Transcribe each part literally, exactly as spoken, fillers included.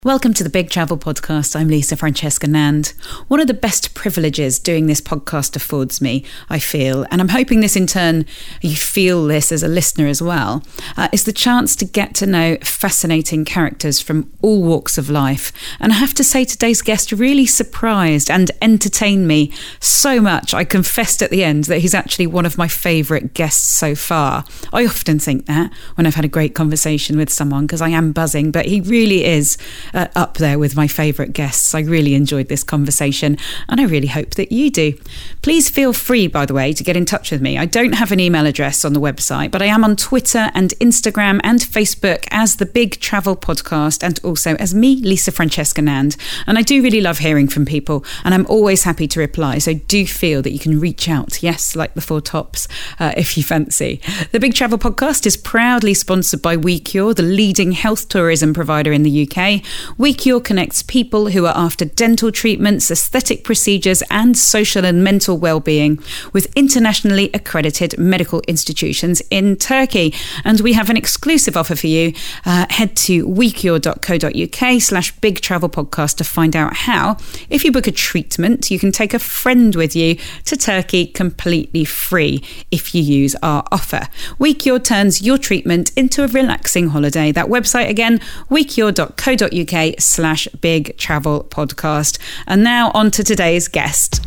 Welcome to the Big Travel Podcast. I'm Lisa Francesca Nand. One of the best privileges doing this podcast affords me, I feel, and I'm hoping this in turn, you feel this as a listener as well, uh, is the chance to get to know fascinating characters from all walks of life. And I have to say today's guest really surprised and entertained me so much. I confessed at the end that he's actually one of my favourite guests so far. I often think that when I've had a great conversation with someone because I am buzzing, but he really is Uh, up there with my favourite guests. I really enjoyed this conversation and I really hope that you do. Please feel free, by the way, to get in touch with me. I don't have an email address on the website, but I am on Twitter and Instagram and Facebook as The Big Travel Podcast and also as me, Lisa Francesca Nand. And I do really love hearing from people and I'm always happy to reply. So do feel that you can reach out, yes, like the Four Tops, uh, if you fancy. The Big Travel Podcast is proudly sponsored by WeCure, the leading health tourism provider in the U K. WeCure connects people who are after dental treatments, aesthetic procedures and social and mental well-being with internationally accredited medical institutions in Turkey. And we have an exclusive offer for you. Uh, head to wecure.co.uk slash big travel podcast to find out how. If you book a treatment, you can take a friend with you to Turkey completely free if you use our offer. WeCure turns your treatment into a relaxing holiday. That website again, wecure.co.uk slash big travel podcast. And now on to today's guest.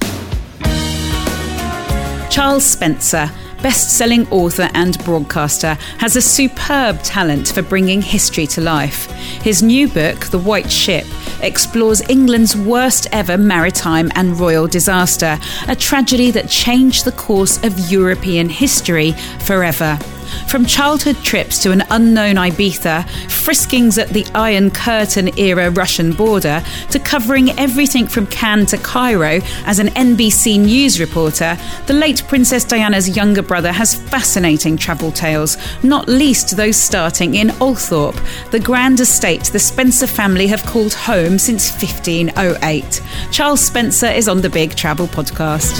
Charles Spencer, best-selling author and broadcaster, has a superb talent for bringing history to life. His new book, The White Ship, explores England's worst ever maritime and royal disaster, a tragedy that changed the course of European history forever. From childhood trips to an unknown Ibiza, friskings at the Iron Curtain era Russian border, to covering everything from Cannes to Cairo as an N B C News reporter, the late Princess Diana's younger brother has fascinating travel tales, not least those starting in Althorpe, the grand estate the Spencer family have called home since fifteen oh eight. Charles Spencer is on the Big Travel Podcast.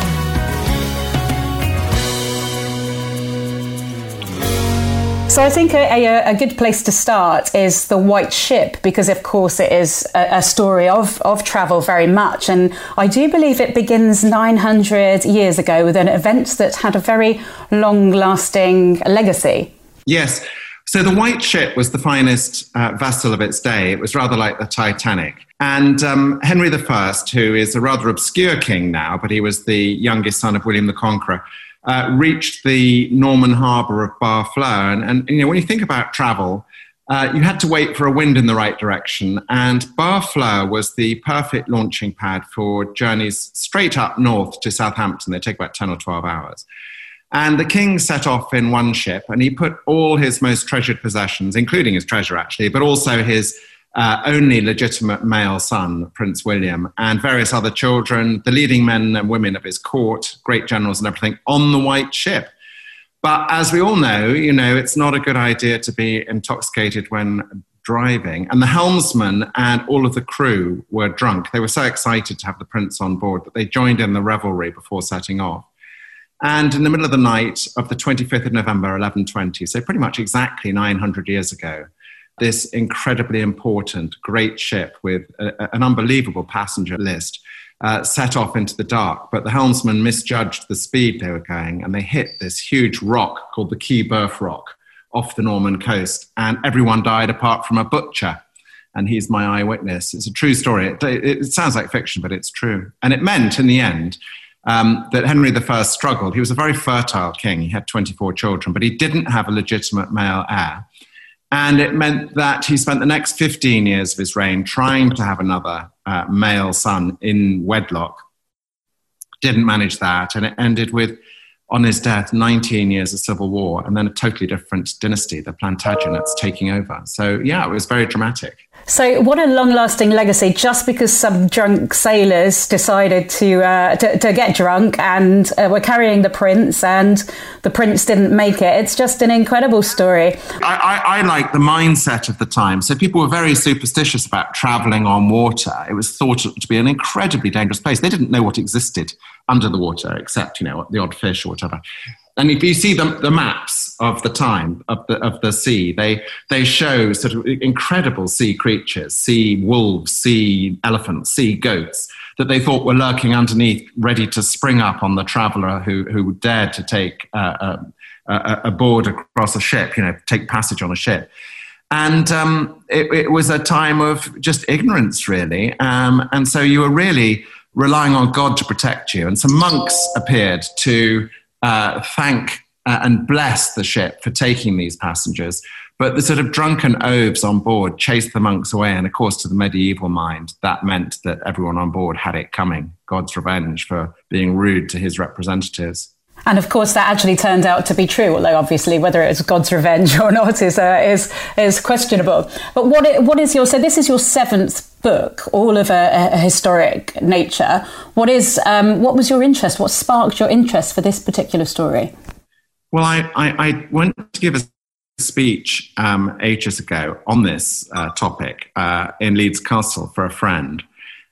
So I think a, a, a good place to start is The White Ship, because of course it is a, a story of, of travel very much. And I do believe it begins nine hundred years ago with an event that had a very long-lasting legacy. Yes. So The White Ship was the finest uh, vessel of its day. It was rather like the Titanic. And um, Henry the First, who is a rather obscure king now, but he was the youngest son of William the Conqueror, Uh, reached the Norman harbour of Barfleur. And, and you know, when you think about travel, uh, you had to wait for a wind in the right direction. And Barfleur was the perfect launching pad for journeys straight up north to Southampton. They take about ten or twelve hours. And the king set off in one ship and he put all his most treasured possessions, including his treasure actually, but also his Uh, only legitimate male son, Prince William, and various other children, the leading men and women of his court, great generals and everything, on the White Ship. But as we all know, you know, it's not a good idea to be intoxicated when driving. And the helmsman and all of the crew were drunk. They were so excited to have the prince on board that they joined in the revelry before setting off. And in the middle of the night of the twenty-fifth of November, eleven twenty, so pretty much exactly nine hundred years ago, this incredibly important, great ship with a, an unbelievable passenger list uh, set off into the dark. But the helmsman misjudged the speed they were going and they hit this huge rock called the Keyburth Rock off the Norman coast. And everyone died apart from a butcher. And he's my eyewitness. It's a true story. It, it, it sounds like fiction, but it's true. And it meant in the end um, that Henry the First struggled. He was a very fertile king. He had twenty-four children, but he didn't have a legitimate male heir. And it meant that he spent the next fifteen years of his reign trying to have another uh, male son in wedlock. Didn't manage that. And it ended with, on his death, nineteen years of civil war and then a totally different dynasty, the Plantagenets, taking over. So, yeah, it was very dramatic. So what a long-lasting legacy, just because some drunk sailors decided to uh, to, to get drunk and uh, were carrying the prince and the prince didn't make it. It's just an incredible story. I, I, I like the mindset of the time. So people were very superstitious about travelling on water. It was thought to be an incredibly dangerous place. They didn't know what existed under the water except, you know, the odd fish or whatever. And if you see the, the maps of the time, of the of the sea. They they show sort of incredible sea creatures, sea wolves, sea elephants, sea goats, that they thought were lurking underneath, ready to spring up on the traveller who who dared to take uh, a, a, a board across a ship, you know, take passage on a ship. And um, it, it was a time of just ignorance, really. Um, and so you were really relying on God to protect you. And some monks appeared to uh, thank uh, and bless the ship for taking these passengers. But the sort of drunken oafs on board chased the monks away. And of course, to the medieval mind, that meant that everyone on board had it coming, God's revenge for being rude to his representatives. And of course, that actually turned out to be true, although obviously whether it was God's revenge or not is uh, is is questionable. But what it, what is your, so this is your seventh book, all of a, a historic nature. What is um, what was your interest? What sparked your interest for this particular story? Well, I, I, I went to give a speech um, ages ago on this uh, topic uh, in Leeds Castle for a friend.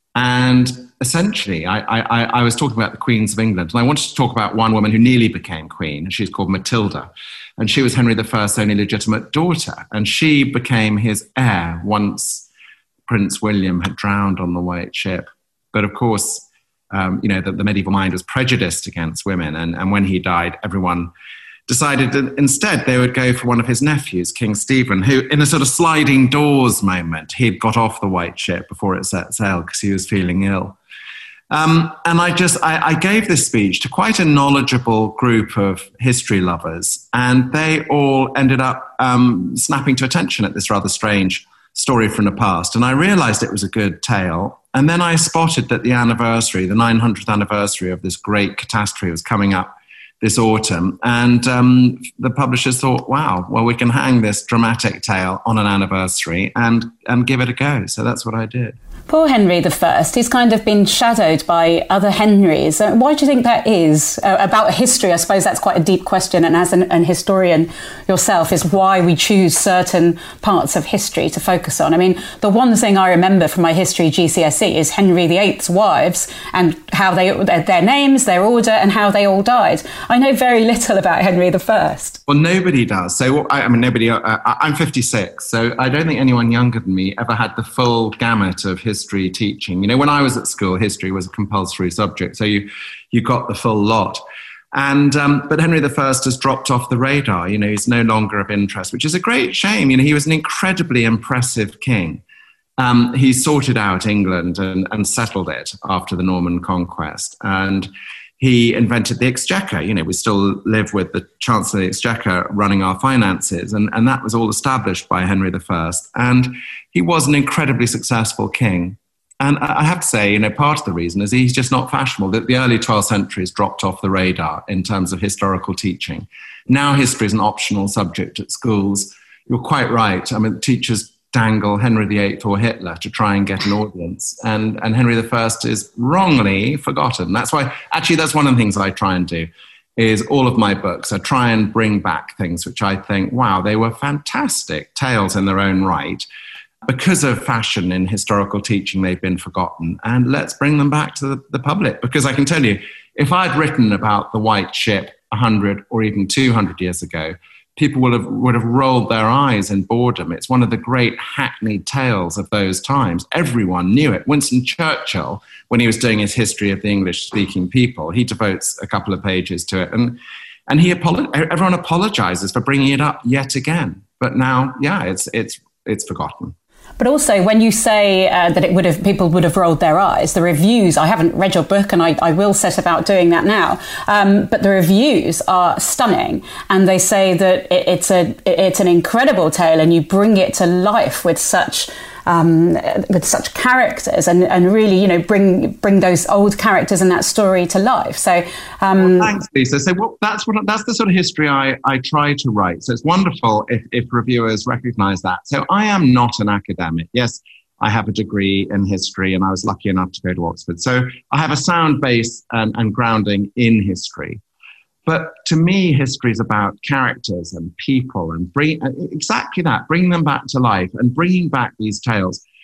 And essentially, I, I, I was talking about the Queens of England, and I wanted to talk about one woman who nearly became queen. She's called Matilda, and she was Henry the First's only legitimate daughter, and she became his heir once Prince William had drowned on the White Ship. But of course, um, you know, the, the medieval mind was prejudiced against women, and, and when he died, everyone decided that instead they would go for one of his nephews, King Stephen, who in a sort of sliding doors moment, he'd got off the White Ship before it set sail because he was feeling ill. Um, and I just, I, I gave this speech to quite a knowledgeable group of history lovers, and they all ended up um, snapping to attention at this rather strange story from the past. And I realized it was a good tale. And then I spotted that the anniversary, the nine hundredth anniversary of this great catastrophe was coming up this autumn. And um, the publishers thought, wow, well, we can hang this dramatic tale on an anniversary and, and give it a go. So that's what I did. Poor Henry the First, he's kind of been shadowed by other Henrys. Uh, why do you think that is? Uh, about history, I suppose that's quite a deep question. And as an, an historian yourself, is why we choose certain parts of history to focus on. I mean, the one thing I remember from my history G C S E is Henry the Eighth's wives and how they, their names, their order, and how they all died. I know very little about Henry the First. Well, nobody does. So, I, I mean, nobody, uh, I'm fifty-six, so I don't think anyone younger than me ever had the full gamut of history history teaching. You know, when I was at school, history was a compulsory subject, so you you got the full lot. And um, but Henry the First has dropped off the radar. You know, he's no longer of interest, which is a great shame. You know, he was an incredibly impressive king. Um, he sorted out England and, and settled it after the Norman conquest, and he invented the Exchequer. You know, we still live with the Chancellor of the Exchequer running our finances, and, and that was all established by Henry the First. And he was an incredibly successful king. And I have to say, you know, part of the reason is he's just not fashionable. That the early twelfth century has dropped off the radar in terms of historical teaching. Now history is an optional subject at schools. You're quite right. I mean, teachers dangle Henry the Eighth or Hitler to try and get an audience. And, and Henry the First is wrongly forgotten. That's why, actually, that's one of the things I try and do, is all of my books, I try and bring back things which I think, wow, they were fantastic tales in their own right. Because of fashion in historical teaching, they've been forgotten. And let's bring them back to the, the public. Because I can tell you, if I'd written about the White Ship one hundred or even two hundred years ago, people would have, would have rolled their eyes in boredom. It's one of the great hackneyed tales of those times. Everyone knew it. Winston Churchill, when he was doing his history of the English-speaking people, he devotes a couple of pages to it. And, and he apolo- everyone apologizes for bringing it up yet again. But now, yeah, it's it's it's forgotten. But also, when you say uh, that it would have, people would have rolled their eyes, the reviews, I haven't read your book and I, I will set about doing that now, um, but the reviews are stunning. And they say that it, it's a it's an incredible tale and you bring it to life with such um, with such characters and, and really, you know, bring bring those old characters in that story to life. So um, well, thanks, Lisa. So well, that's what that's the sort of history I, I try to write. So it's wonderful if, if reviewers recognize that. So I am not an academic. Yes, I have a degree in history and I was lucky enough to go to Oxford. So I have a sound base and, and grounding in history. But to me, history is about characters and people and bring exactly that, bring them back to life and bringing back these tales.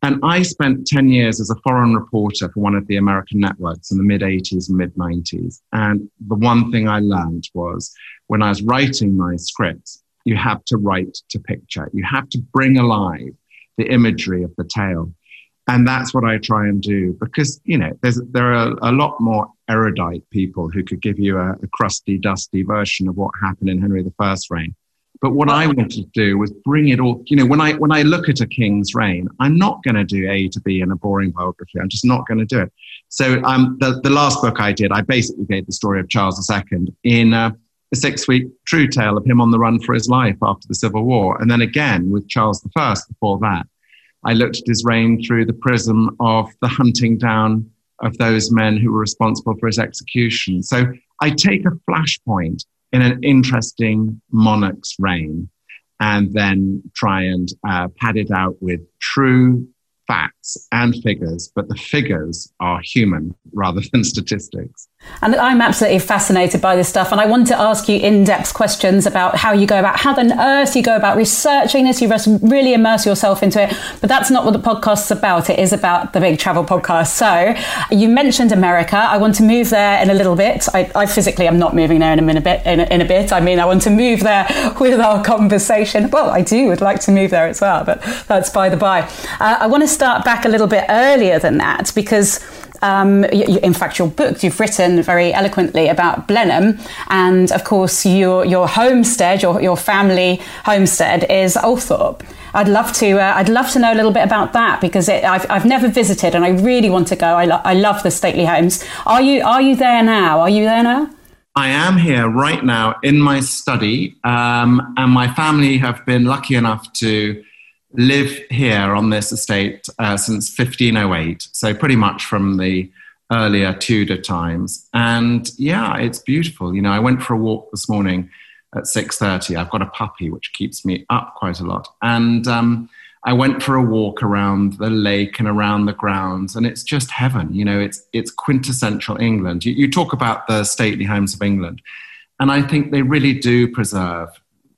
And I spent ten years as a foreign reporter for one of the American networks in the mid-eighties and mid-nineties. And the one thing I learned was when I was writing my scripts, you have to write to picture. You have to bring alive the imagery of the tale. And that's what I try and do because, you know, there's, there are a lot more erudite people who could give you a, a crusty, dusty version of what happened in Henry the First's reign. But what I wanted to do was bring it all, you know, when I when I look at a king's reign, I'm not going to do A to B in a boring biography. I'm just not going to do it. So um, the, the last book I did, I basically gave the story of Charles the Second in uh, a six-week true tale of him on the run for his life after the Civil War. And then again with Charles the First before that, I looked at his reign through the prism of the hunting down of those men who were responsible for his execution. So I take a flashpoint in an interesting monarch's reign and then try and uh, pad it out with true facts and figures, but the figures are human rather than statistics. And I'm absolutely fascinated by this stuff. And I want to ask you in-depth questions about how you go about, how on earth you go about researching this. You really immerse yourself into it. But that's not what the podcast's about. It is about the Big Travel Podcast. So you mentioned America. I want to move there in a little bit. I, I physically am not moving there in a, minute, in, a, in a bit. I mean, I want to move there with our conversation. Well, I do would like to move there as well, but that's by the by. Uh, I want to start back a little bit earlier than that because Um, you, in fact, your book, you've written very eloquently about Blenheim. And of course, your your homestead, your, your family homestead is Althorpe. I'd love to uh, I'd love to know a little bit about that because it, I've I've never visited and I really want to go. I, lo- I love the stately homes. Are you Are you there now? Are you there now? I am here right now in my study, um, and my family have been lucky enough to live here on this estate uh, since fifteen oh eight, so pretty much from the earlier Tudor times. And yeah, it's beautiful. You know, I went for a walk this morning at six thirty. I've got a puppy, which keeps me up quite a lot. And um, I went for a walk around the lake and around the grounds, and it's just heaven. You know, it's it's quintessential England. You, you talk about the stately homes of England, and I think they really do preserve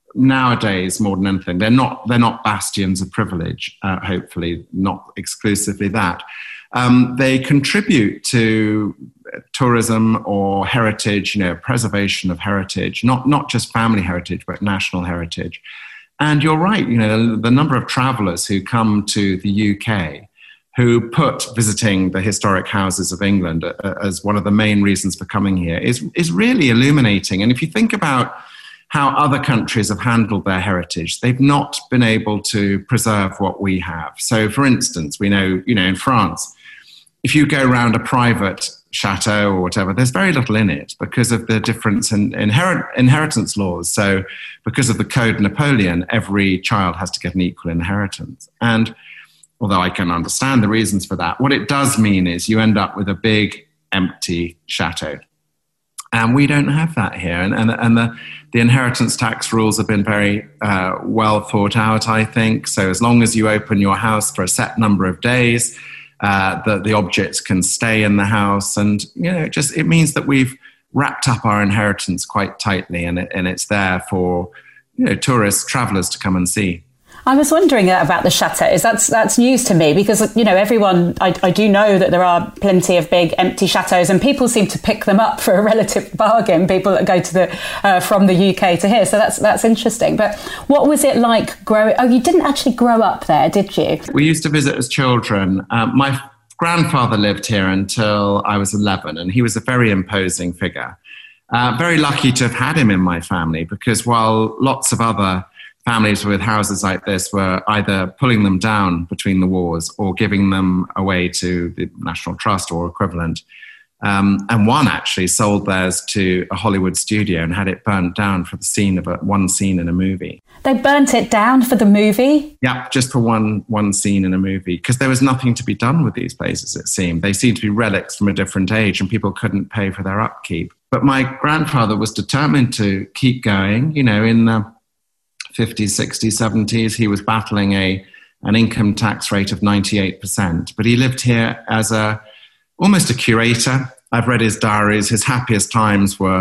nowadays more than anything. They're not they're not bastions of privilege, uh, hopefully not exclusively that. Um, they contribute to tourism or heritage, you know, preservation of heritage, not not just family heritage, but national heritage. And you're right, you know, the, the number of travelers who come to the U K who put visiting the historic houses of England uh, as one of the main reasons for coming here is is really illuminating. And if you think about how other countries have handled their heritage, they've not been able to preserve what we have. So, for instance, we know, you know, in France, if you go around a private chateau or whatever, there's very little in it because of the difference in inherit- inheritance laws. So, because of the Code Napoleon, every child has to get an equal inheritance. And although I can understand the reasons for that, what it does mean is you end up with a big, empty chateau. And we don't have that here. And, and, and the, the inheritance tax rules have been very uh, well thought out, I think. So as long as you open your house for a set number of days, uh, the, the objects can stay in the house. And, you know, it just it means that we've wrapped up our inheritance quite tightly, and, it, and it's there for, you know, tourists, travelers to come and see. I was wondering about the chateaus. That's that's news to me because, you know, everyone, I, I do know that there are plenty of big empty chateaus and people seem to pick them up for a relative bargain, people that go to the uh, from the U K to here. So that's that's interesting. But what was it like growing? Oh, you didn't actually grow up there, did you? We used to visit as children. Um, my grandfather lived here until I was eleven, and he was a very imposing figure. Uh, very lucky to have had him in my family because while lots of other families with houses like this were either pulling them down between the wars or giving them away to the National Trust or equivalent. Um, and one actually sold theirs to a Hollywood studio and had it burnt down for the scene of a, one scene in a movie. They burnt it down for the movie? Yeah, just for one one scene in a movie, because there was nothing to be done with these places, it seemed. They seemed to be relics from a different age and people couldn't pay for their upkeep. But my grandfather was determined to keep going, you know, in the fifties, sixties, seventies, he was battling a an income tax rate of ninety-eight percent. But he lived here as a almost a curator. I've read his diaries. His happiest times were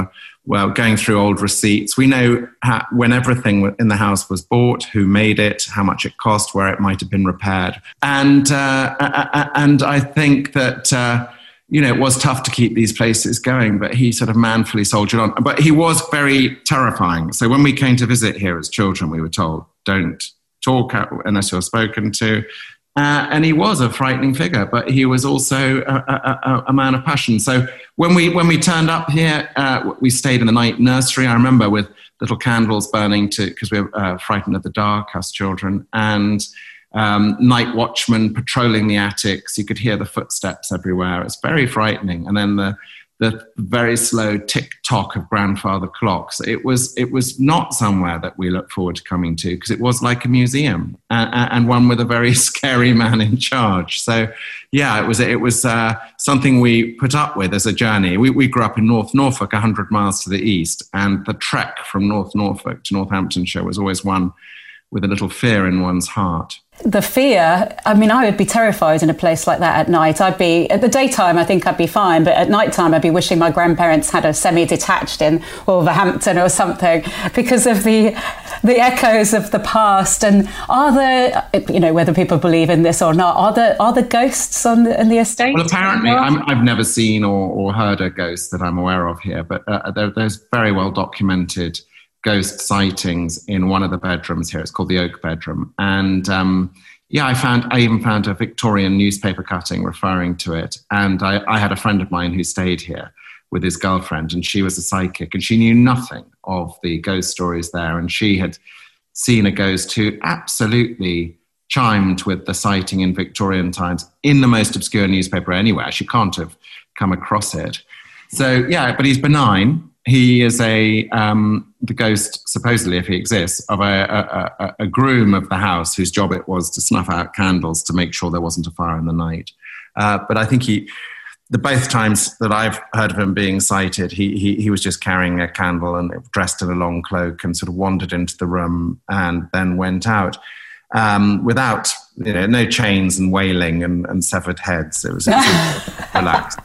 well, going through old receipts. We know how, when everything in the house was bought, who made it, how much it cost, where it might have been repaired. And uh, and I think that, uh, you know, it was tough to keep these places going, but he sort of manfully soldiered on. But he was very terrifying. So when we came to visit here as children, we were told, don't talk unless you're spoken to. Uh, and he was a frightening figure, but he was also a, a, a man of passion. So when we when we turned up here, uh, we stayed in the night nursery. I remember with little candles burning to because we were uh, frightened of the dark, us children, and um, night watchmen patrolling the attics. You could hear the footsteps everywhere. It's very frightening. And then the the very slow tick-tock of grandfather clocks. It was it was not somewhere that we look forward to coming to because it was like a museum and, and one with a very scary man in charge. So, yeah, it was it was uh, something we put up with as a journey. We, we grew up in North Norfolk, one hundred miles to the east, and the trek from North Norfolk to Northamptonshire was always one with a little fear in one's heart. The fear, I mean, I would be terrified in a place like that at night. I'd be, at the daytime, I think I'd be fine, but at nighttime, I'd be wishing my grandparents had a semi-detached in Wolverhampton or something because of the the echoes of the past. And are there, you know, whether people believe in this or not, are there, are there ghosts on the, in the estate? Well, apparently, I'm, I've never seen or, or heard a ghost that I'm aware of here, but uh, there, there's very well documented ghost sightings in one of the bedrooms here. It's called the Oak Bedroom. And um, yeah, I found, I even found a Victorian newspaper cutting referring to it. And I, I had a friend of mine who stayed here with his girlfriend, and she was a psychic, and she knew nothing of the ghost stories there. And she had seen a ghost who absolutely chimed with the sighting in Victorian times in the most obscure newspaper anywhere. She can't have come across it. So yeah, but he's benign. He is a um, the ghost, supposedly, if he exists, of a, a, a groom of the house whose job it was to snuff out candles to make sure there wasn't a fire in the night. Uh, but I think he, the both times that I've heard of him being sighted, he, he he was just carrying a candle and dressed in a long cloak and sort of wandered into the room and then went out um, without, you know, no chains and wailing and, and severed heads. It was, it was relaxed.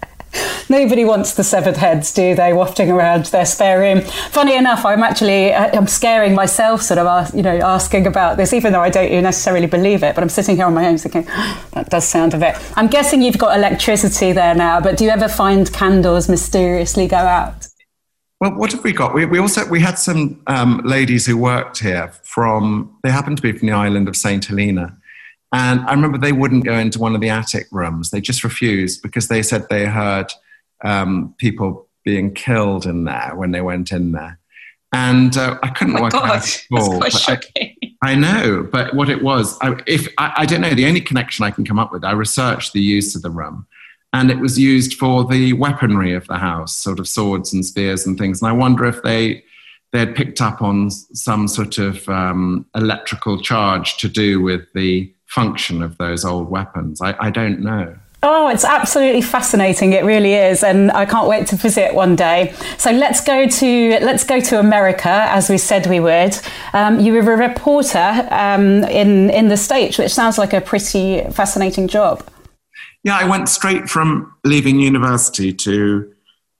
Nobody wants the severed heads, do they, wafting around their spare room? Funny enough, I'm actually, I'm scaring myself sort of, ask, you know, asking about this, even though I don't necessarily believe it, but I'm sitting here on my own thinking, oh, that does sound a bit. I'm guessing you've got electricity there now, but do you ever find candles mysteriously go out? Well, what have we got? We, we also, we had some um, ladies who worked here from, they happened to be from the island of Saint Helena. And I remember they wouldn't go into one of the attic rooms. They just refused because they said they heard um, people being killed in there when they went in there. And uh, I couldn't oh work God, out at all. That's quite shocking. I, I know, but what it was, I, if I, I don't know, the only connection I can come up with, I researched the use of the room. And it was used for the weaponry of the house, sort of swords and spears and things. And I wonder if they... they had picked up on some sort of um, electrical charge to do with the function of those old weapons. I, I don't know. Oh, it's absolutely fascinating. It really is. And I can't wait to visit one day. So let's go to let's go to America, as we said we would. Um, you were a reporter um, in, in the States, which sounds like a pretty fascinating job. Yeah, I went straight from leaving university to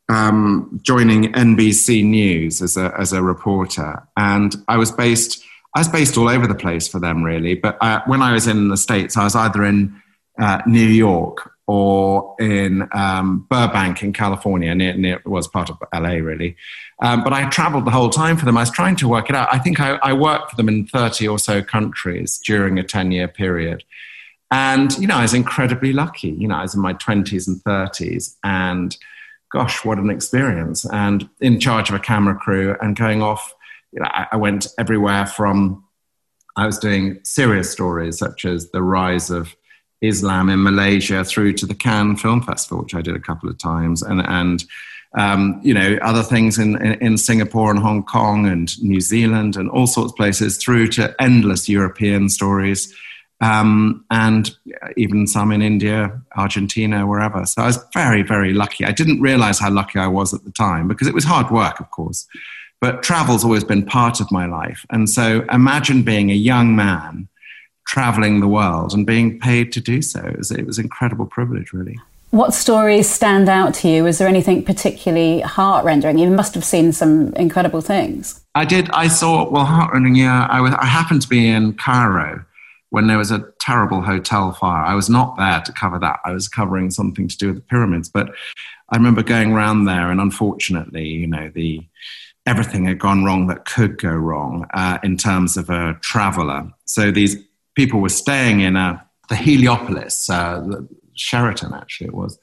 Um, joining N B C News as a as a reporter, and I was based I was based all over the place for them, really. But uh, when I was in the States, I was either in uh, New York or in um, Burbank in California, near, near it was part of L A, really. Um, but I travelled the whole time for them. I was trying to work it out. I think I, I worked for them in thirty or so countries during a ten-year period. And, you know, I was incredibly lucky. You know, I was in my twenties and thirties, and gosh, what an experience. And in charge of a camera crew and going off, you know, I, I went everywhere from, I was doing serious stories such as the rise of Islam in Malaysia through to the Cannes Film Festival, which I did a couple of times, and, and um, you know, other things in, in, in Singapore and Hong Kong and New Zealand and all sorts of places, through to endless European stories. Um, and even some in India, Argentina, wherever. So I was very, very lucky. I didn't realize how lucky I was at the time because it was hard work, of course. But travel's always been part of my life. And so imagine being a young man traveling the world and being paid to do so. It was, it was an incredible privilege, really. What stories stand out to you? Is there anything particularly heart-rending? You must have seen some incredible things. I did. I saw, well, heart-rending, yeah. I, was, I happened to be in Cairo when there was a terrible hotel fire. I was not there to cover that. I was covering something to do with the pyramids. But I remember going around there, and unfortunately, you know, the everything had gone wrong that could go wrong uh, in terms of a traveller. So these people were staying in a, the Heliopolis, uh, the, Sheraton, actually, it was.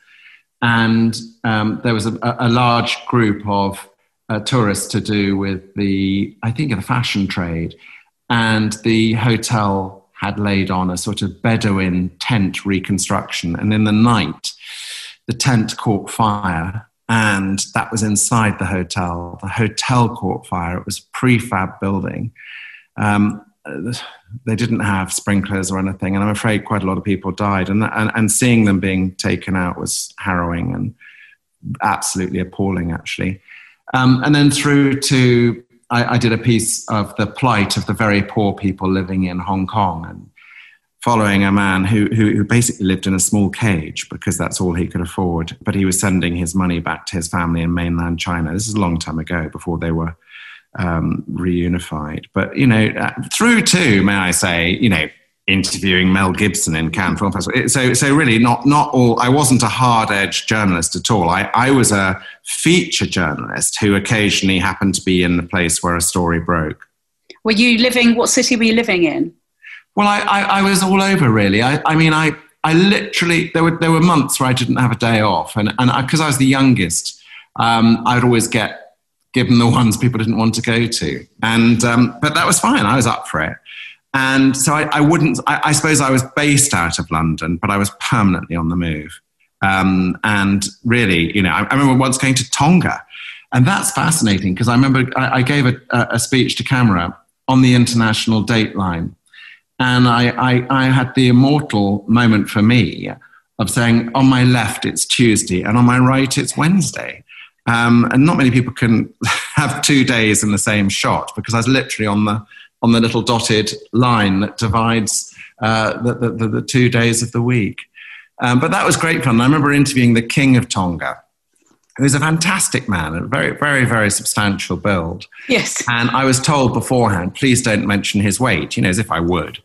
And um, there was a, a large group of uh, tourists to do with the, I think, the fashion trade. And the hotel had laid on a sort of Bedouin tent reconstruction. And in the night, the tent caught fire. And that was inside the hotel. The hotel caught fire. It was a prefab building. Um, they didn't have sprinklers or anything, and I'm afraid quite a lot of people died. And, and and seeing them being taken out was harrowing and absolutely appalling, actually. Um, and then through to, I, I did a piece of the plight of the very poor people living in Hong Kong, and following a man who, who who basically lived in a small cage because that's all he could afford. But he was sending his money back to his family in mainland China. This is a long time ago, before they were Um, reunified. But, you know, uh, through to, may I say, you know, interviewing Mel Gibson in Cannes Film Festival. So, so really not, not all, I wasn't a hard-edged journalist at all. I, I was a feature journalist who occasionally happened to be in the place where a story broke. Were you living, what city were you living in? Well, I, I, I was all over, really. I, I mean, I, I literally, there were, there were months where I didn't have a day off. And, and because I, I was the youngest, um, I'd always get given the ones people didn't want to go to. And um, but that was fine. I was up for it. And so I, I wouldn't, I, I suppose I was based out of London, but I was permanently on the move. Um, and really, you know, I, I remember once going to Tonga. And that's fascinating because I remember I, I gave a, a speech to camera on the international dateline. And I, I, I had the immortal moment for me of saying, on my left, it's Tuesday, and on my right, it's Wednesday. Um, and not many people can have two days in the same shot because I was literally on the on the little dotted line that divides uh, the, the, the two days of the week. Um, but that was great fun. I remember interviewing the King of Tonga, who's a fantastic man, a very, very, very substantial build. Yes. And I was told beforehand, please don't mention his weight, you know, as if I would.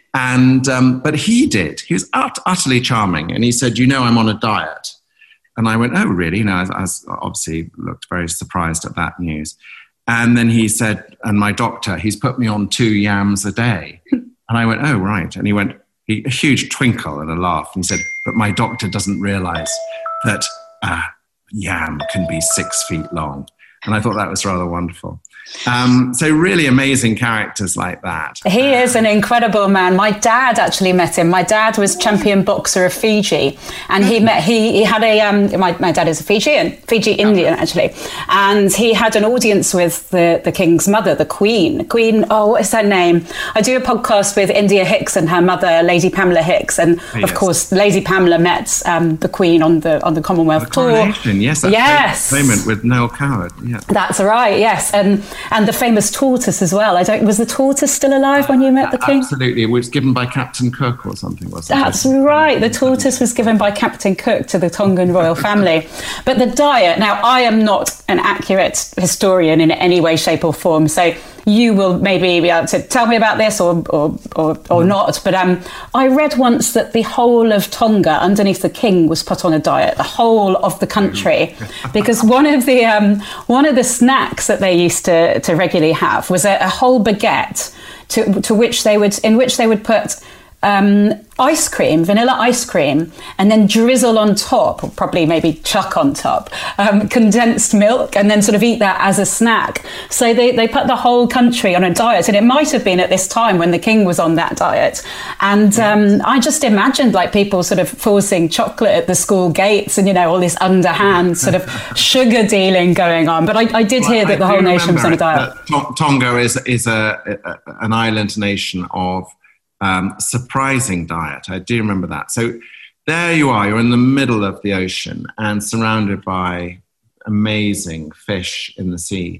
And um, but he did. He was ut- utterly charming. And he said, you know, I'm on a diet. And I went, oh, really? You know, I, I was obviously looked very surprised at that news. And then he said, and my doctor, he's put me on two yams a day. And I went, oh, right. And he went, he, a huge twinkle and a laugh. And he said, but my doctor doesn't realize that a yam can be six feet long. And I thought that was rather wonderful. Um, so really amazing characters like that. He is an incredible man. My dad actually met him. My dad was champion boxer of Fiji, and he met he, he had a um, my, my dad is a Fijian, Fiji Indian actually, and he had an audience with the, the king's mother, the Queen. Queen, oh, what is her name? I do a podcast with India Hicks and her mother, Lady Pamela Hicks, and oh, yes. Of course, Lady Pamela met um, the Queen on the on the Commonwealth the tour. Coronation, yes, that yes, moment with Noel Coward. Yeah, that's right. Yes, and. And the famous tortoise as well. I don't. Was the tortoise still alive when you met the king? Absolutely. It was given by Captain Cook or something, wasn't That's it? That's right. The tortoise was given by Captain Cook to the Tongan royal family. But the diet. Now, I am not an accurate historian in any way, shape, or form. So you will maybe be able to tell me about this or or or, or not. But um, I read once that the whole of Tonga, underneath the king, was put on a diet. The whole of the country, because one of the um, one of the snacks that they used to to regularly have was a, a whole baguette to to which they would in which they would put um, ice cream, vanilla ice cream, and then drizzle on top, or probably maybe chuck on top, um, condensed milk, and then sort of eat that as a snack. So they, they put the whole country on a diet, and it might have been at this time when the king was on that diet. And um, I just imagined like people sort of forcing chocolate at the school gates and, you know, all this underhand sort of sugar dealing going on. But I, I did well, hear that I the whole nation was on a diet. Tonga is, is a, a, an island nation of Um, surprising diet. I do remember that. So there you are, you're in the middle of the ocean and surrounded by amazing fish in the sea.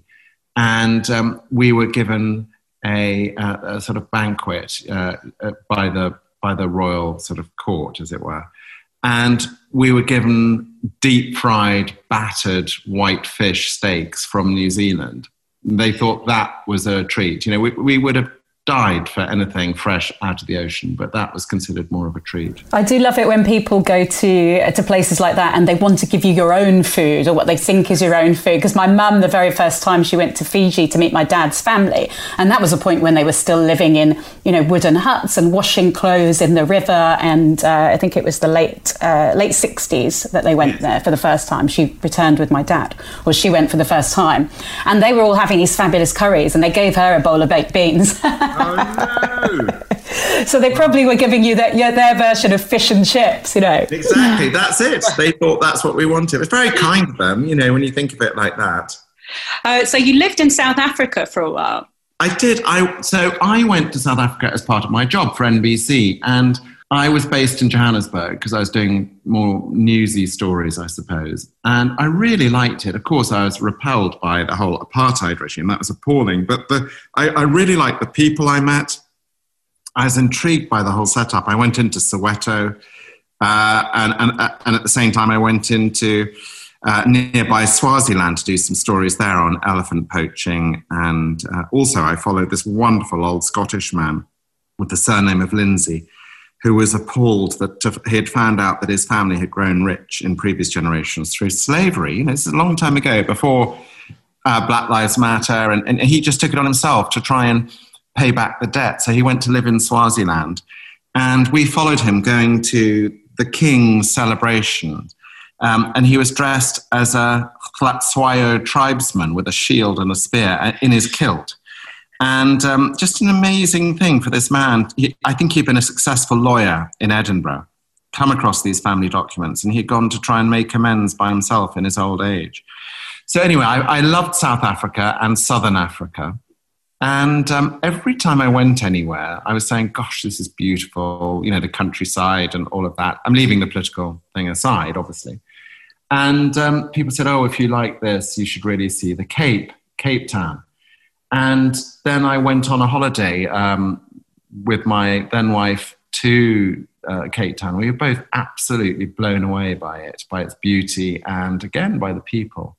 And um, we were given a, a, a sort of banquet uh, by the by the royal sort of court, as it were. And we were given deep fried, battered white fish steaks from New Zealand. They thought that was a treat. You know, we, we would have died for anything fresh out of the ocean, but that was considered more of a treat. I do love it when people go to to places like that and they want to give you your own food or what they think is your own food. Because my mum, the very first time she went to Fiji to meet my dad's family, and that was a point when they were still living in, you know, wooden huts and washing clothes in the river. And uh, I think it was the late uh, late sixties that they went there for the first time. She returned with my dad, or she went for the first time, and they were all having these fabulous curries, and they gave her a bowl of baked beans. Oh, no. So they probably were giving you their, yeah, their version of fish and chips, you know. Exactly, that's it. They thought that's what we wanted. It's very kind of them, you know, when you think of it like that. Uh, so you lived in South Africa for a while. I did. I So I went to South Africa as part of my job for N B C, and I was based in Johannesburg because I was doing more newsy stories, I suppose. And I really liked it. Of course, I was repelled by the whole apartheid regime. That was appalling. But the, I, I really liked the people I met. I was intrigued by the whole setup. I went into Soweto, uh, and, and, and at the same time, I went into uh, nearby Swaziland to do some stories there on elephant poaching. And uh, also, I followed this wonderful old Scottish man with the surname of Lindsay, who was appalled that he had found out that his family had grown rich in previous generations through slavery. You know, this is a long time ago, before uh, Black Lives Matter, and, and he just took it on himself to try and pay back the debt. So he went to live in Swaziland, and we followed him going to the King's celebration, um, and he was dressed as a Hlatsuayo tribesman with a shield and a spear in his kilt. And um, just an amazing thing for this man. He, I think he'd been a successful lawyer in Edinburgh, come across these family documents, and he'd gone to try and make amends by himself in his old age. So anyway, I, I loved South Africa and Southern Africa. And um, every time I went anywhere, I was saying, gosh, this is beautiful, you know, the countryside and all of that. I'm leaving the political thing aside, obviously. And um, people said, oh, if you like this, you should really see the Cape, Cape Town. And then I went on a holiday um, with my then wife to uh, Cape Town. We were both absolutely blown away by it, by its beauty, and again, by the people.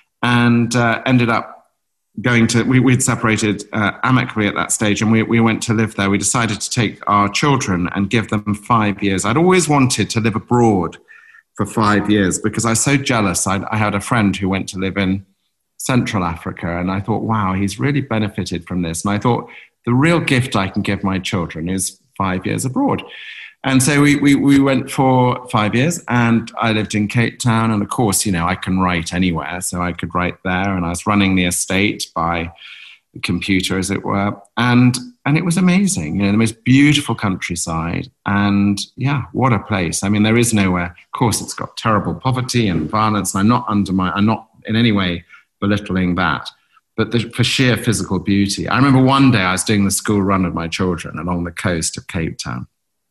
And uh, ended up going to, we, we'd separated uh, amicably at that stage, and we, we went to live there. We decided to take our children and give them five years. I'd always wanted to live abroad for five years because I was so jealous. I'd, I had a friend who went to live in Central Africa, and I thought, wow, he's really benefited from this. And I thought, the real gift I can give my children is five years abroad. And so we, we, we went for five years, and I lived in Cape Town. And of course, you know, I can write anywhere, so I could write there. And I was running the estate by the computer, as it were. And and it was amazing, you know, the most beautiful countryside. And yeah, what a place. I mean, there is nowhere. Of course, it's got terrible poverty and violence. And I'm not undermine, I'm not in any way belittling that, but the, for sheer physical beauty. I remember one day I was doing the school run with my children along the coast of Cape Town,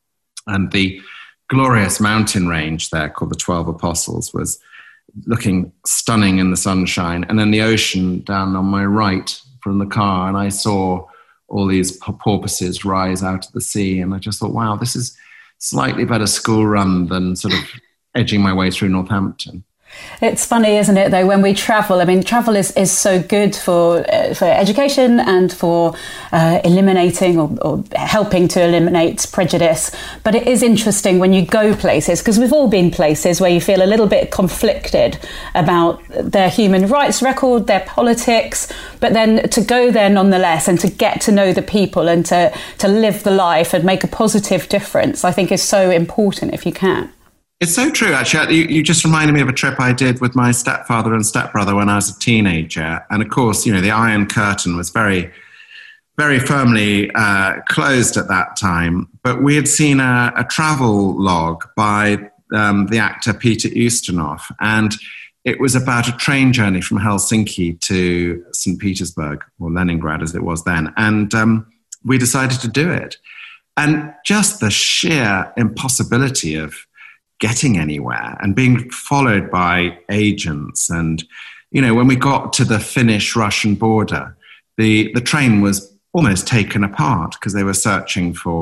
and the glorious mountain range there called the Twelve Apostles was looking stunning in the sunshine, and then the ocean down on my right from the car, and I saw all these porpoises rise out of the sea, and I just thought, wow, this is slightly better school run than sort of edging my way through Northampton. It's funny, isn't it, though, when we travel? I mean, travel is, is so good for uh, for education and for uh, eliminating or, or helping to eliminate prejudice. But it is interesting when you go places, because we've all been places where you feel a little bit conflicted about their human rights record, their politics, but then to go there nonetheless and to get to know the people and to, to live the life and make a positive difference, I think is so important if you can. It's so true, actually. You, you just reminded me of a trip I did with my stepfather and stepbrother when I was a teenager. And of course, you know, the Iron Curtain was very, very firmly uh, closed at that time. But we had seen a, a travel log by um, the actor Peter Ustinov. And it was about a train journey from Helsinki to Saint Petersburg, or Leningrad as it was then. And um, we decided to do it. And just the sheer impossibility of getting anywhere and being followed by agents. And, you know, when we got to the Finnish-Russian border, the, the train was almost taken apart because they were searching for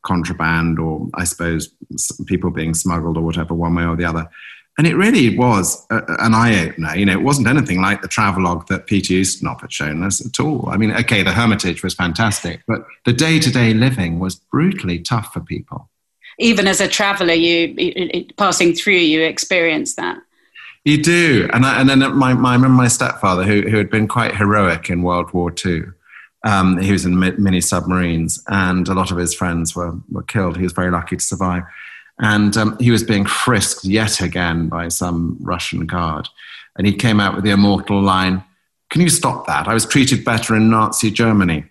contraband or, I suppose, people being smuggled or whatever, one way or the other. And it really was a, an eye-opener. You know, it wasn't anything like the travelogue that Peter Ustinov had shown us at all. I mean, okay, the Hermitage was fantastic, but the day-to-day living was brutally tough for people. Even as a traveller, you it, it, passing through, you experienced that. You do. And, I, and then my, my, I remember my stepfather, who, who had been quite heroic in World War Two. Um, he was in mini submarines, and a lot of his friends were, were killed. He was very lucky to survive. And um, he was being frisked yet again by some Russian guard. And he came out with the immortal line, "Can you stop that? I was treated better in Nazi Germany."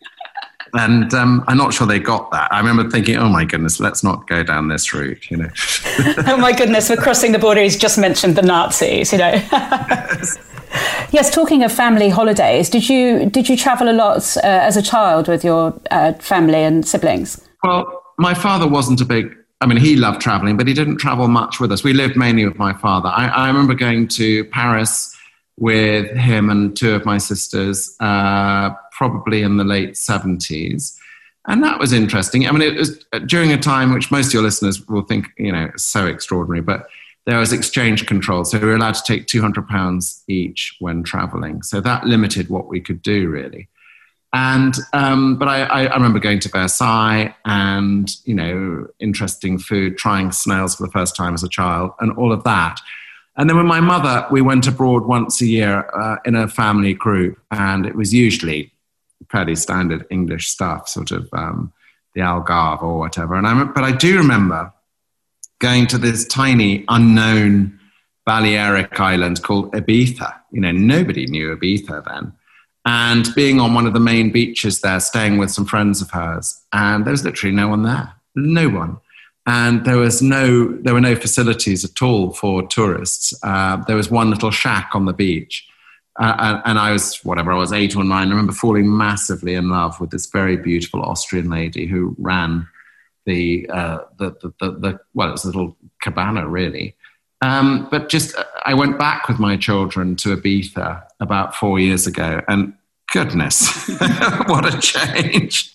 And um, I'm not sure they got that. I remember thinking, oh my goodness, let's not go down this route, you know. Oh my goodness, we're crossing the border. He's just mentioned the Nazis, you know. Yes. Yes, talking of family holidays, did you did you travel a lot uh, as a child with your uh, family and siblings? Well, my father wasn't a big, I mean, he loved traveling, but he didn't travel much with us. We lived mainly with my father. I, I remember going to Paris with him and two of my sisters, uh, probably in the late seventies. And that was interesting. I mean, it was during a time which most of your listeners will think, you know, is so extraordinary, but there was exchange control. So we were allowed to take two hundred pounds each when traveling. So that limited what we could do, really. And, um, but I, I, I remember going to Versailles and, you know, interesting food, trying snails for the first time as a child and all of that. And then with my mother, we went abroad once a year uh, in a family group, and it was usually fairly standard English stuff, sort of um, the Algarve or whatever. And I, but I do remember going to this tiny, unknown Balearic island called Ibiza. You know, nobody knew Ibiza then. And being on one of the main beaches there, staying with some friends of hers, and there was literally no one there, no one. And there was no, there were no facilities at all for tourists. Uh, there was one little shack on the beach. Uh, and, and I was, whatever, I was eight or nine. I remember falling massively in love with this very beautiful Austrian lady who ran the, uh, the, the, the, the, well, it was a little cabana, really. Um, but just, I went back with my children to Ibiza about four years ago, and goodness, what a change.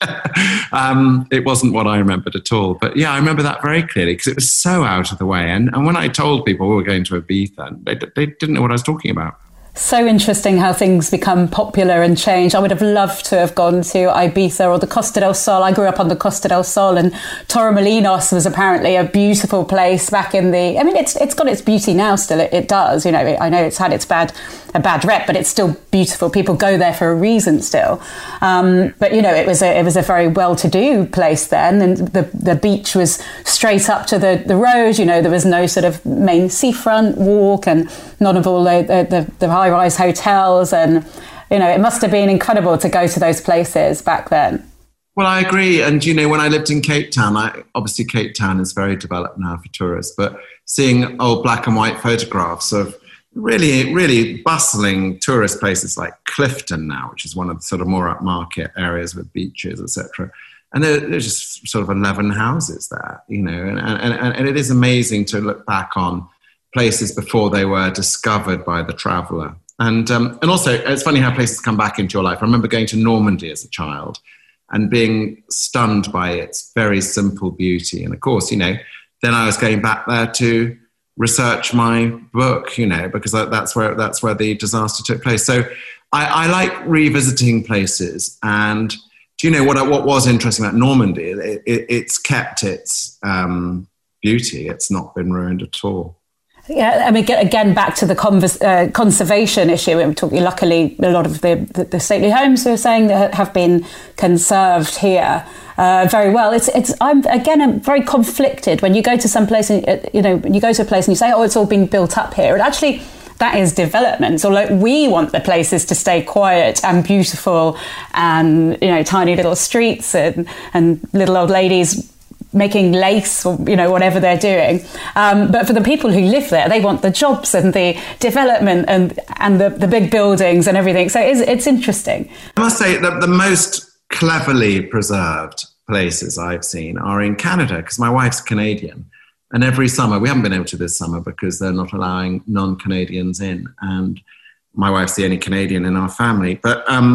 um, it wasn't what I remembered at all. But yeah, I remember that very clearly because it was so out of the way. And, and when I told people we were going to Ibiza, they, they didn't know what I was talking about. So interesting how things become popular and change. I would have loved to have gone to Ibiza or the Costa del Sol. I grew up on the Costa del Sol, and Torremolinos was apparently a beautiful place back in the... I mean, it's it's got its beauty now still. It, it does. You know, it, I know it's had its bad a bad rep, but it's still beautiful. People go there for a reason still. Um, but, you know, it was a it was a very well-to-do place then, and the, the beach was straight up to the, the road. You know, there was no sort of main seafront walk and none of all the, the, the, the high-rise hotels, and you know, it must have been incredible to go to those places back then. Well, I agree. And you know, when I lived in Cape Town, I, obviously Cape Town is very developed now for tourists, but seeing old black and white photographs of really, really bustling tourist places like Clifton now, which is one of the sort of more upmarket areas with beaches, et cetera. And there, there's just sort of eleven houses there, you know, and, and, and it is amazing to look back on places before they were discovered by the traveller. And um, and also, it's funny how places come back into your life. I remember going to Normandy as a child and being stunned by its very simple beauty. And of course, you know, then I was going back there to research my book, you know, because that's where that's where the disaster took place. So I, I like revisiting places. And do you know what what was interesting about Normandy? It, it, it's kept its um, beauty. It's not been ruined at all. Yeah, I mean, again, back to the convers- uh, conservation issue. We're talking, luckily, a lot of the, the, the stately homes we were saying that have been conserved here uh, very well. It's, it's. I'm again, I'm very conflicted when you go to some place, and, you know, you go to a place and you say, "Oh, it's all been built up here," and actually, that is development. So, like, we want the places to stay quiet and beautiful, and you know, tiny little streets and and little old ladies making lace or, you know, whatever they're doing. Um, but for the people who live there, they want the jobs and the development and and the, the big buildings and everything. So it's, it's interesting. I must say that the most cleverly preserved places I've seen are in Canada, because my wife's Canadian. And every summer, we haven't been able to this summer because they're not allowing non-Canadians in. And my wife's the only Canadian in our family. But um,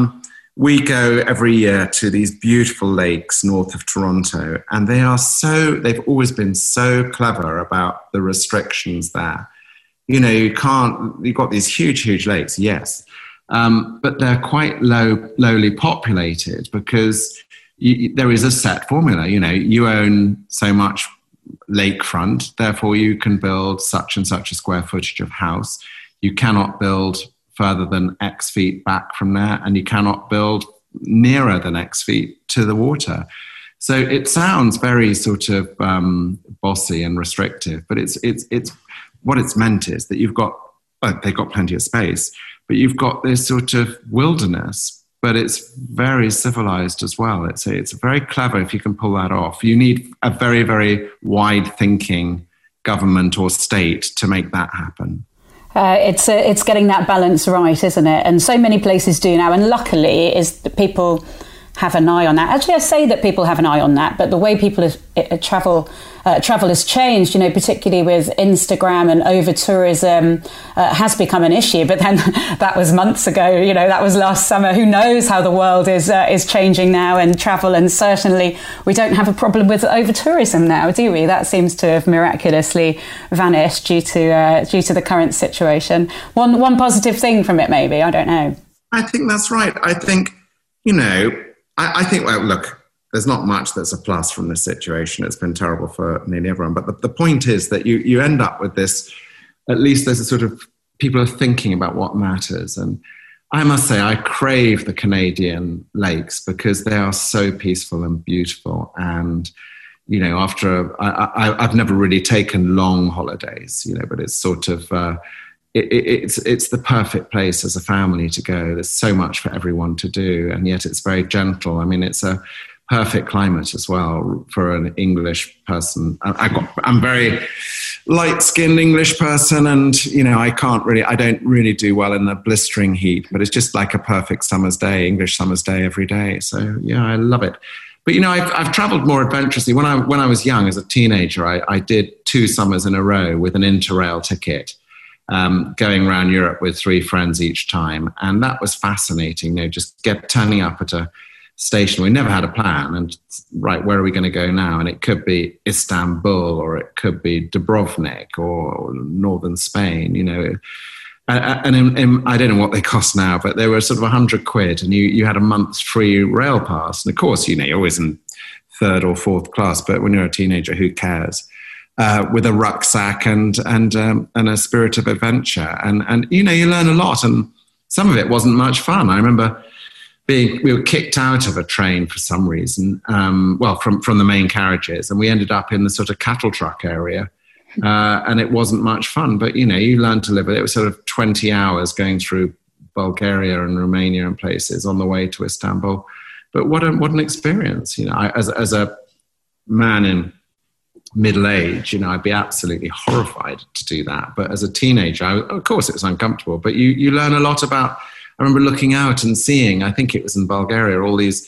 we go every year to these beautiful lakes north of Toronto, and they are so, they've always been so clever about the restrictions there. You know, you can't, you've got these huge, huge lakes, yes, um, but they're quite low, lowly populated because you, there is a set formula. You know, you own so much lakefront, therefore you can build such and such a square footage of house. You cannot build further than X feet back from there, and you cannot build nearer than X feet to the water. So it sounds very sort of um, bossy and restrictive, but it's it's it's what it's meant is that you've got, well, they've got plenty of space, but you've got this sort of wilderness, but it's very civilized as well. It's it's very clever if you can pull that off. You need a very, very wide-thinking government or state to make that happen. Uh, it's uh, it's getting that balance right, isn't it? And so many places do now. And luckily, is that people have an eye on that. Actually, I say that people have an eye on that, but the way people is, uh, travel uh, travel has changed. You know, particularly with Instagram and over tourism, uh, has become an issue. But then that was months ago. You know, that was last summer. Who knows how the world is uh, is changing now and travel? And certainly, we don't have a problem with over tourism now, do we? That seems to have miraculously vanished due to uh, due to the current situation. One one positive thing from it, maybe. I don't know. I think that's right. I think, you know, I, I think, well, look, there's not much that's a plus from this situation. It's been terrible for nearly everyone. But the, the point is that you, you end up with this, at least there's a sort of, people are thinking about what matters. And I must say, I crave the Canadian lakes because they are so peaceful and beautiful. And, you know, after, a, I, I, I've never really taken long holidays, you know, but it's sort of, uh, It, it, it's it's the perfect place as a family to go. There's so much for everyone to do, and yet it's very gentle. I mean, it's a perfect climate as well for an English person. I, I got, I'm very light-skinned English person, and you know, I can't really, I don't really do well in the blistering heat. But it's just like a perfect summer's day, English summer's day every day. So yeah, I love it. But you know, I've, I've travelled more adventurously. When I when I was young, as a teenager, I, I did two summers in a row with an Interrail ticket. Um, going around Europe with three friends each time. And that was fascinating, you know, just get turning up at a station. We never had a plan. And right, where are we going to go now? And it could be Istanbul, or it could be Dubrovnik, or northern Spain, you know. And in, in, I don't know what they cost now, but they were sort of a hundred quid, and you, you had a month's free rail pass. And of course, you know, you're always in third or fourth class, but when you're a teenager, who cares? Uh, with a rucksack and and um, and a spirit of adventure, and and you know, you learn a lot, and some of it wasn't much fun. I remember being we were kicked out of a train for some reason, um, well from from the main carriages, and we ended up in the sort of cattle truck area, uh, and it wasn't much fun. But you know, you learn to live with it. It was sort of twenty hours going through Bulgaria and Romania and places on the way to Istanbul. But what a what an experience, you know, I, as as a man in middle age, you know, I'd be absolutely horrified to do that. But as a teenager, I, of course, it was uncomfortable. But you you learn a lot about. I remember looking out and seeing. I think it was in Bulgaria, all these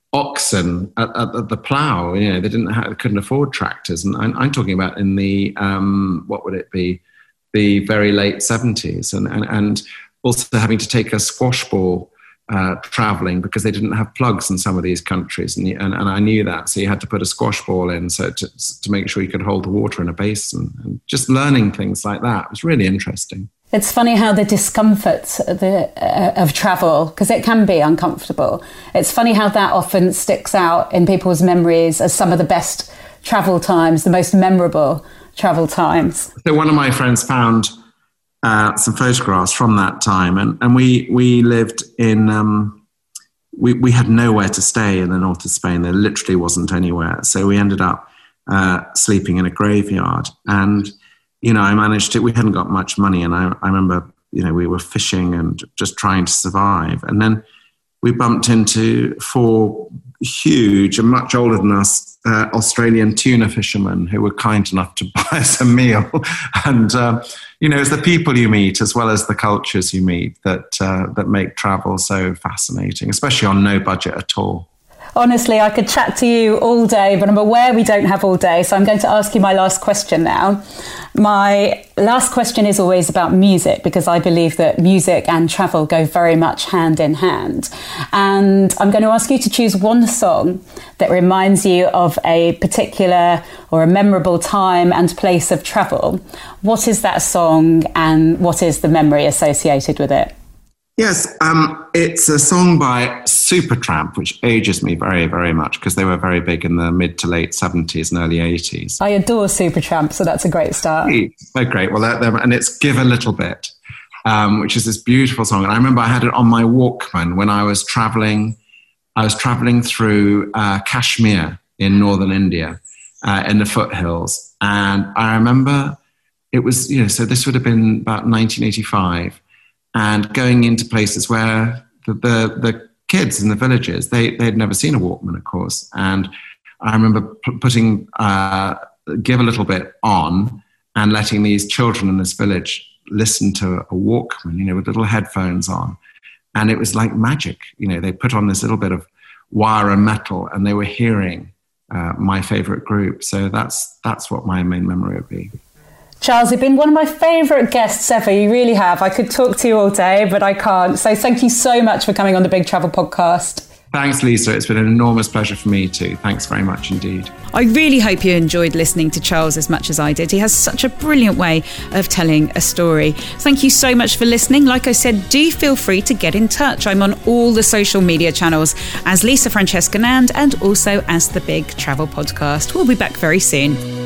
oxen at, at, at the plough. You know, they didn't have, couldn't afford tractors, and I'm, I'm talking about in the um, what would it be, the very late seventies, and and and also having to take a squash ball. Uh, traveling because they didn't have plugs in some of these countries, and, and and I knew that, so you had to put a squash ball in so to to make sure you could hold the water in a basin, and just learning things like that was really interesting. It's funny how the discomfort the, uh, of travel, because it can be uncomfortable, it's funny how that often sticks out in people's memories as some of the best travel times, the most memorable travel times. So one of my friends found Uh, some photographs from that time, and, and we we lived in um, we we had nowhere to stay in the north of Spain. There literally wasn't anywhere, so we ended up uh, sleeping in a graveyard. And you know, I managed to. We hadn't got much money, and I I remember, you know, we were fishing and just trying to survive. And then we bumped into four huge and much older than us uh, Australian tuna fishermen who were kind enough to buy us a meal. And uh, you know, it's the people you meet as well as the cultures you meet that uh, that make travel so fascinating, especially on no budget at all. Honestly, I could chat to you all day, but I'm aware we don't have all day. So I'm going to ask you my last question now. My last question is always about music, because I believe that music and travel go very much hand in hand. And I'm going to ask you to choose one song that reminds you of a particular or a memorable time and place of travel. What is that song and what is the memory associated with it? Yes, um, it's a song by Supertramp, which ages me very, very much because they were very big in the mid to late seventies and early eighties. I adore Supertramp, so that's a great start. So great. Well, they're, they're, and it's Give a Little Bit, um, which is this beautiful song. And I remember I had it on my Walkman when I was traveling. I was traveling through uh, Kashmir in northern India, uh, in the foothills. And I remember it was, you know, so this would have been about nineteen eighty-five. And going into places where the, the, the kids in the villages, they, they'd never seen a Walkman, of course. And I remember p- putting uh, Give a Little Bit on and letting these children in this village listen to a Walkman, you know, with little headphones on. And it was like magic. You know, they put on this little bit of wire and metal and they were hearing uh, my favorite group. So that's that's what my main memory would be. Charles, you've been one of my favourite guests ever. You really have. I could talk to you all day, but I can't. So thank you so much for coming on the Big Travel Podcast. Thanks, Lisa. It's been an enormous pleasure for me too. Thanks very much indeed. I really hope you enjoyed listening to Charles as much as I did. He has such a brilliant way of telling a story. Thank you so much for listening. Like I said, do feel free to get in touch. I'm on all the social media channels as Lisa Francesca Nand and also as the Big Travel Podcast. We'll be back very soon.